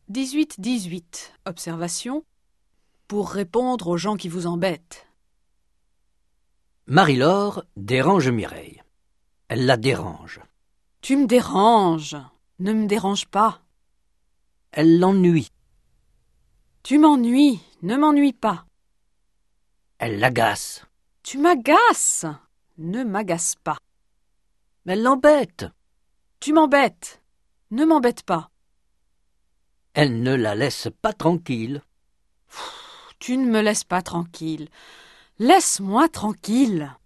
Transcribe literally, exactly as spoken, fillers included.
dix-huit dix-huit. Observation. Pour répondre aux gens qui vous embêtent. Marie-Laure dérange Mireille. Elle la dérange. Tu me déranges. Ne me dérange pas. Elle l'ennuie. Tu m'ennuies. Ne m'ennuie pas. Elle l'agace. Tu m'agaces. Ne m'agace pas. Elle l'embête. Tu m'embêtes. Ne m'embête pas. Elle ne la laisse pas tranquille. Tu ne me laisses pas tranquille. Laisse-moi tranquille.